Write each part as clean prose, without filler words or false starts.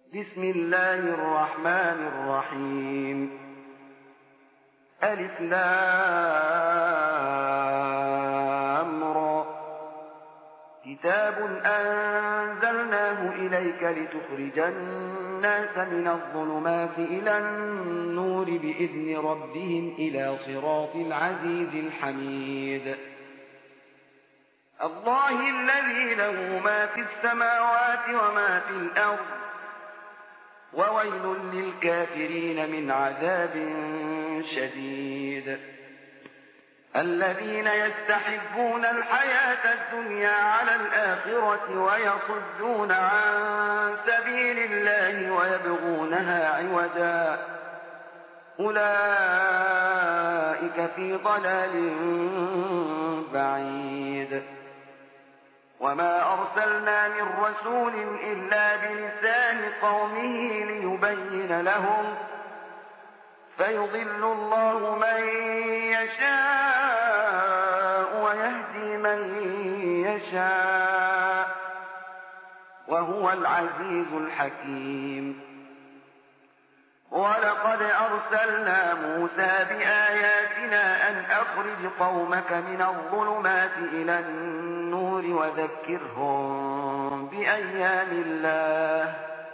بسم الله الرحمن الرحيم ألف لام را كتاب أنزلناه إليك لتخرج الناس من الظلمات إلى النور بإذن ربهم إلى صراط العزيز الحميد الله الذي له ما في السماوات وما في الأرض وويل للكافرين من عذاب شديد الذين يستحبون الحياة الدنيا على الآخرة ويصدون عن سبيل الله ويبغونها عوجا أولئك في ضلال بعيد وما أرسلنا من رسول إلا بلسان قومه ليبين لهم فيضل الله من يشاء ويهدي من يشاء وهو العزيز الحكيم ولقد أرسلنا موسى بآياتنا أن أخرج قومك من الظلمات إلى النور وذكرهم بأيام الله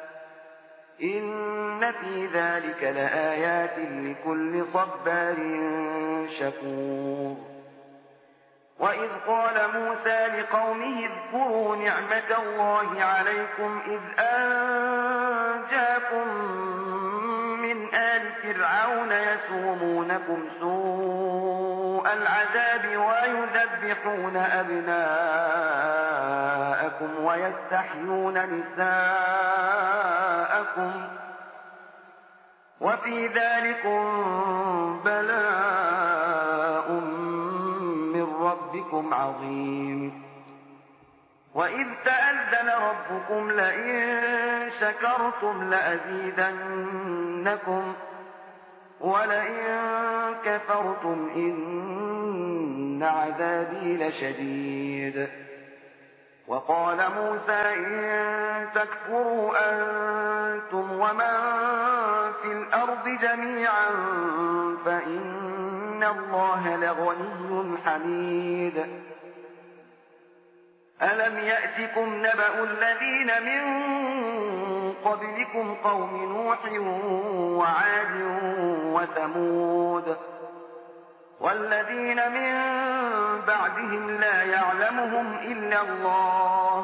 إن في ذلك لآيات لكل صبار شكور وإذ قال موسى لقومه اذكروا نعمة الله عليكم إذ أنجاكم من آل فرعون يسومونكم سوء العذاب ويذبحون أبناءكم ويستحيون نساءكم وفي ذلكم بلاء من ربكم عظيم وإذ تأذن ربكم لئن شكرتم لأزيدنكم ولئن كفرتم إن عذابي لشديد وقال موسى إن تكفروا أنتم ومن في الأرض جميعا فإن الله لغني حميد ألم يأتكم نبأ الذين من قبلكم قوم نوح وعاد وثمود والذين من بعدهم لا يعلمهم إلا الله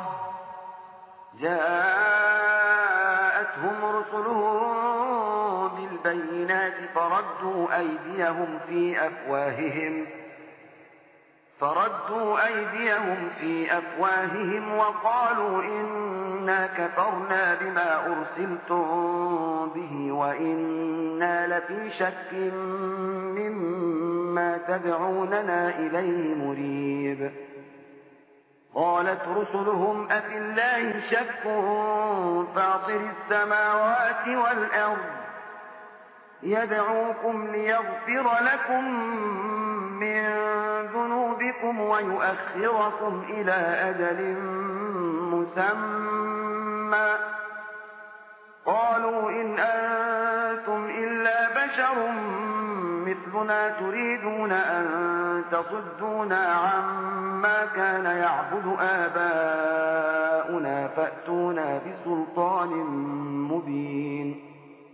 جاءتهم رسلهم بالبينات فردوا أيديهم في أفواههم وقالوا إنا كفرنا بما أرسلتم به وإنا لفي شك مما تدعوننا إليه مريب قالت رسلهم أفي الله شك فاطر السماوات والأرض يدعوكم ليغفر لكم من ذنوبكم ويؤخركم إلى أجل مسمى قالوا إن أنتم إلا بشر مثلنا تريدون أن تصدونا عما كان يعبد آباؤنا فأتونا بسلطان مبين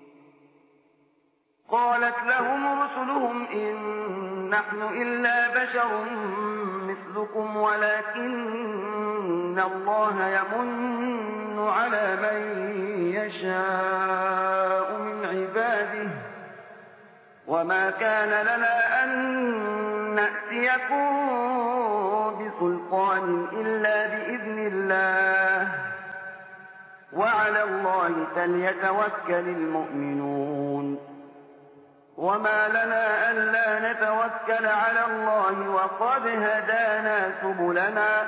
قالت لهم رسلهم إن نحن إلا بشر مثلكم ولكن الله يمن على من يشاء من عباده وما كان لنا أن نأتيكم بسلطان إلا بإذن الله وعلى الله فليتوكل المؤمنون وما لنا ألا نتوكل على الله وقد هدانا سبلنا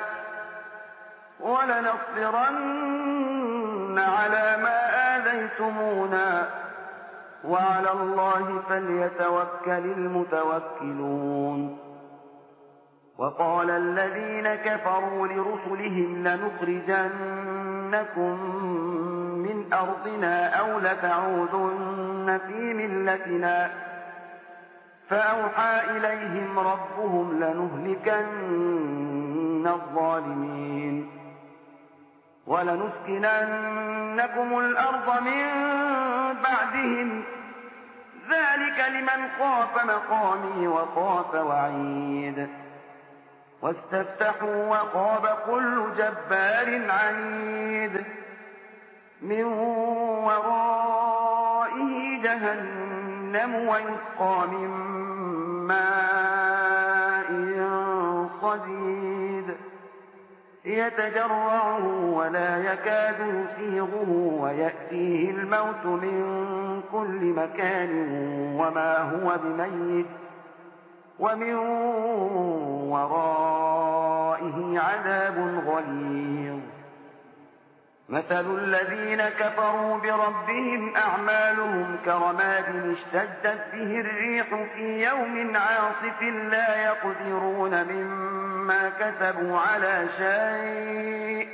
ولنصبرن على ما آذيتمونا وعلى الله فليتوكل المتوكلون وقال الذين كفروا لرسلهم لنخرجنكم من أرضنا أو لتعودن في ملتنا فأوحى إليهم ربهم لنهلكن الظالمين ولنسكننكم الأرض من بعدهم ذلك لمن خاف مقامي وخاف وعيد واستفتحوا وخاب كل جبار عنيد من ورائه جهنم ويسقى من ماء صديد يتجرعه ولا يكاد يسيغه ويأتيه الموت من كل مكان وما هو بميت ومن ورائه عذاب غليظ مثل الذين كفروا بربهم أعمالهم كرماد اشتدت به الريح في يوم عاصف لا يقدرون مما كسبوا على شيء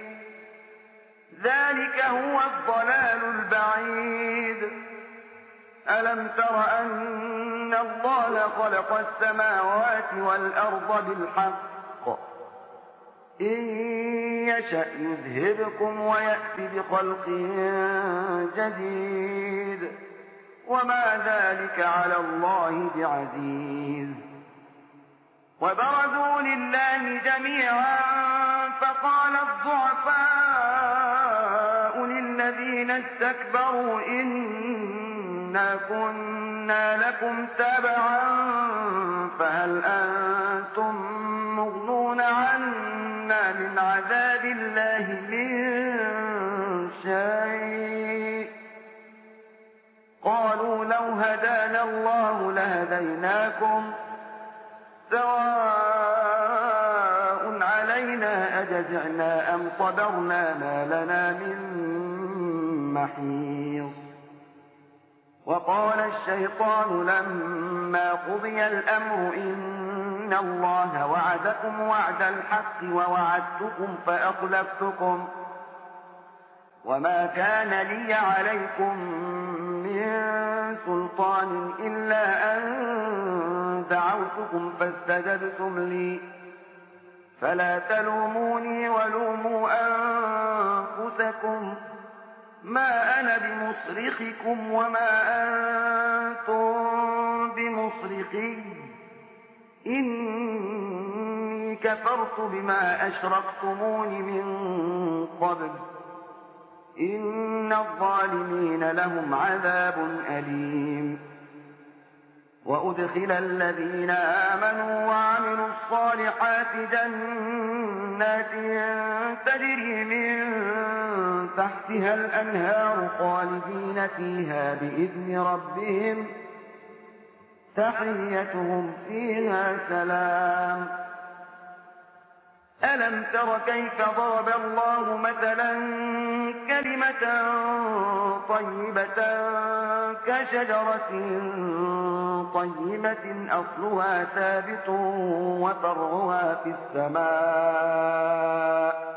ذلك هو الضلال البعيد ألم تر أن الله خلق السماوات والأرض بالحق إن يشأ يذهبكم ويأتي بخلق جديد وما ذلك على الله بعزيز وبرزوا لله جميعا فقال الضعفاء للذين استكبروا إنا كنا لكم تبعا فهل أنتم مغنون عنا من عذاب الله من شيء قالوا لو هدانا الله لهديناكم سواء علينا أجزعنا أم صبرنا ما لنا من محيص وقال الشيطان لما قضي الأمر إن الله وعدكم وعد الحق ووعدتكم فأخلفتكم وما كان لي عليكم من سلطان إلا أن دعوتكم فاستجبتم لي فلا تلوموني ولوموا أنفسكم ما أنا بمصرخكم وما أنتم بمصرخي إني كفرت بما أشركتمون من قبل إن الظالمين لهم عذاب أليم وأدخل الذين آمنوا وعملوا الصالحات جنات تجري من تحتها الأنهار خالدين فيها بإذن ربهم تحيتهم فيها سلام ألم تر كيف ضرب الله مثلا كلمة طيبة كشجرة طيبة أصلها ثابت وفرعها في السماء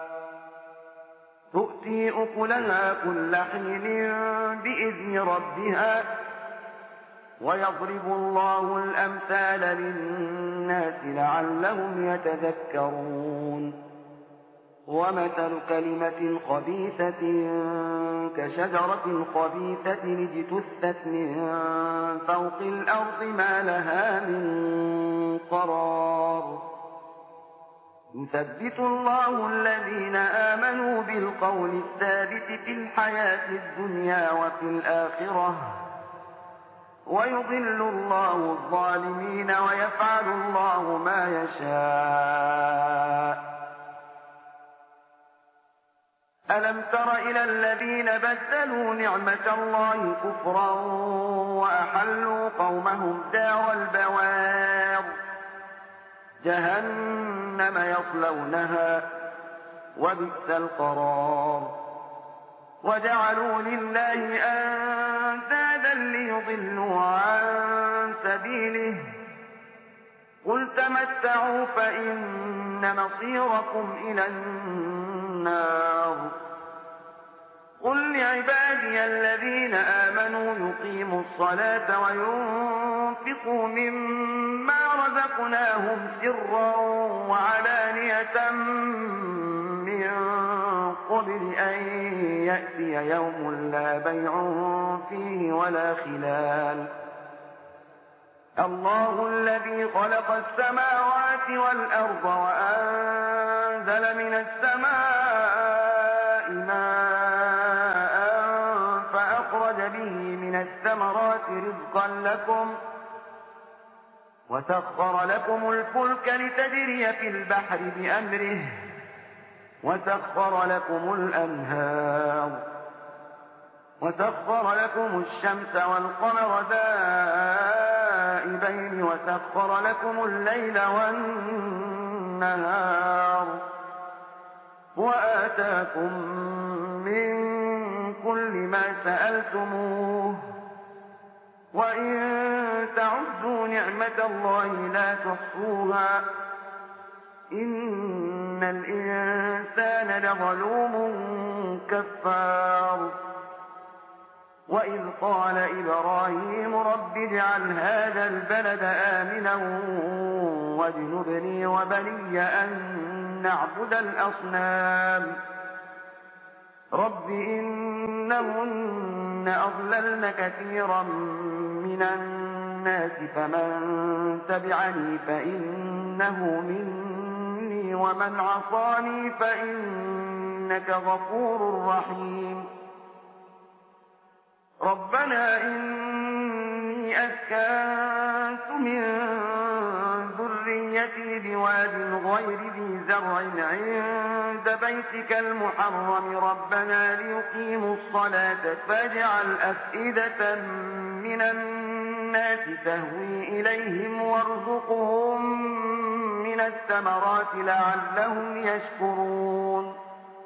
تؤتي أكلها كل حين بإذن ربها ويضرب الله الأمثال للناس لعلهم يتذكرون ومثل كلمة خبيثة كشجرة خبيثة اجتثت من فوق الأرض ما لها من قرار يثبت الله الذين آمنوا بالقول الثابت في الحياة الدنيا وفي الآخرة ويضل الله الظالمين ويفعل الله ما يشاء ألم تر إلى الذين بدلوا نعمة الله كفرا وأحلوا قومهم دار البوار جهنم يصلونها وبئس القرار وجعلوا لله أندادا ليضلوا عن سبيله قل تمتعوا فإن مصيركم إلى النار قل لعبادي الذين آمنوا يقيموا الصلاة وينفقوا مما رزقناهم سرا وعلانية من قبل أن يأتي يوم لا بيع فيه ولا خلال. الله الذي خلق السماوات والأرض وأنزل من السماء ماء فأخرج به من الثمرات رزقا لكم وسخر لكم الفلك لتجري في البحر بأمره وسخر لكم الأنهار وسخر لكم الشمس والقمر دائبين وسخر لكم الليل والنهار وآتاكم من كل ما سألتموه وإن تعدوا نعمة الله لا تحصوها إن الإنسان لظلوم كفار. وإذ قال إبراهيم رب اجعل هذا البلد آمنا واجنبني وبني أن نعبد الأصنام رب إنهن أضللن كثيرا من الناس فمن تبعني فإنه مني ومن عصاني فإنك غفور رحيم. ربنا إني أسكنت من ذريتي بواد غير ذي زرع عند بيتك المحرم ربنا ليقيموا الصلاة فاجعل أفئدة من الناس تهوي إليهم وارزقهم من الثمرات لعلهم يشكرون.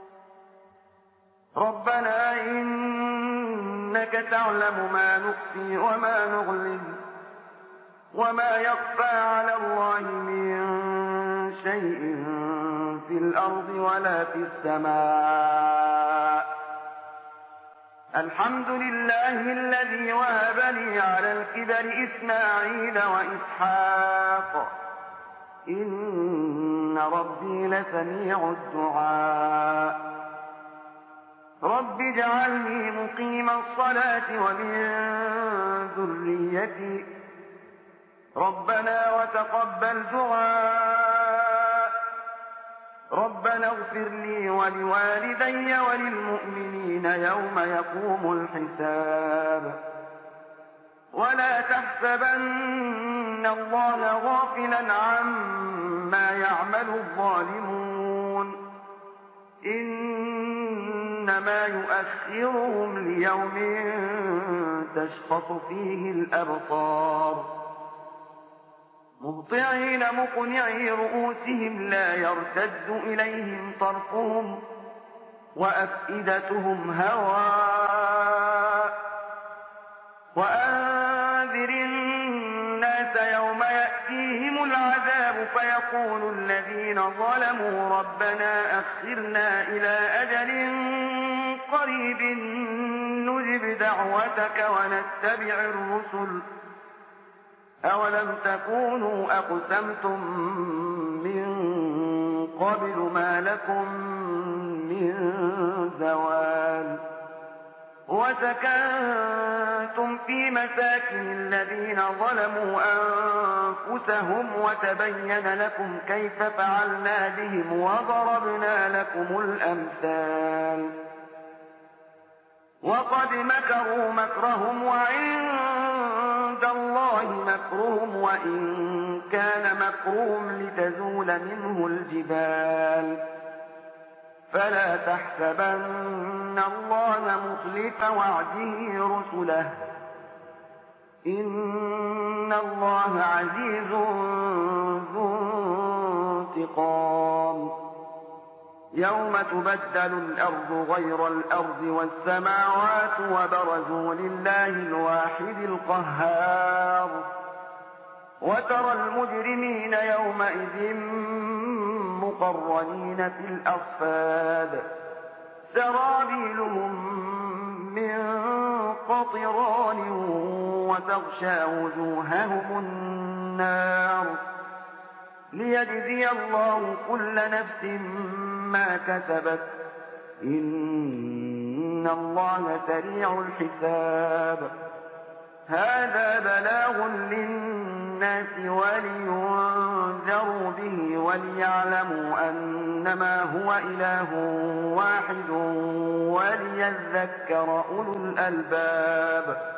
ربنا إنك تعلم ما نخفي وما نعلن وما يخفى على الله من شيء في الأرض ولا في السماء. الحمد لله الذي وهب لي على الكبر إسماعيل وإسحاق إن ربي لسميع الدعاء. رب اجعلني مقيم الصلاة ومن ذريتي ربنا وتقبل دعاء. ربنا اغفر لي ولوالدي وللمؤمنين يوم يقوم الحساب. ولا تحسبن الله غافلا عما يعمل الظالمون إنما يؤخرهم ليوم تشخص فيه الأبصار مهطعين مقنعي رؤوسهم لا يرتد إليهم طرفهم وأفئدتهم هواء. وأنذر الناس يوم يأتيهم العذاب فيقول الذين ظلموا ربنا أخرنا إلى أجل قريب نجب دعوتك ونتبع الرسل أولم تكونوا أقسمتم من قبل ما لكم من زوال وسكنتم في مساكن الذين ظلموا أنفسهم وتبين لكم كيف فعلنا بهم وضربنا لكم الأمثال. وقد مكروا مكرهم وعند الله مكرهم وإن كان مكرهم لتزول منه الجبال فلا تحسبن الله مخلف وعده رسله إن الله عزيز ذو انتقام. يوم تبدل الأرض غير الأرض والسماوات وبرزوا لله الواحد القهار وترى المجرمين يومئذ مقرنين في الأصفاد سرابيلهم من قطران وتغشى وجوههم النار ليجزي الله كل نفس ما كسبت إن الله سريع الحساب. هذا بلاغ للناس ولينذروا به وليعلموا أنما هو إله واحد وليذكر أولو الألباب.